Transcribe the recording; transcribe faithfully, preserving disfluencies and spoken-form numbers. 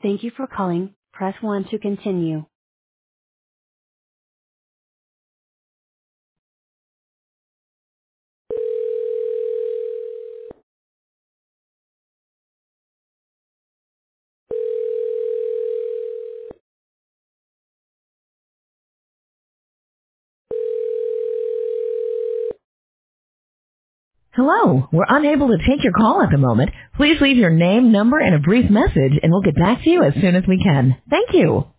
Thank you for calling. Press one to continue. Hello, we're unable to take your call at the moment. Please leave your name, number, and a brief message, and we'll get back to you as soon as we can. Thank you.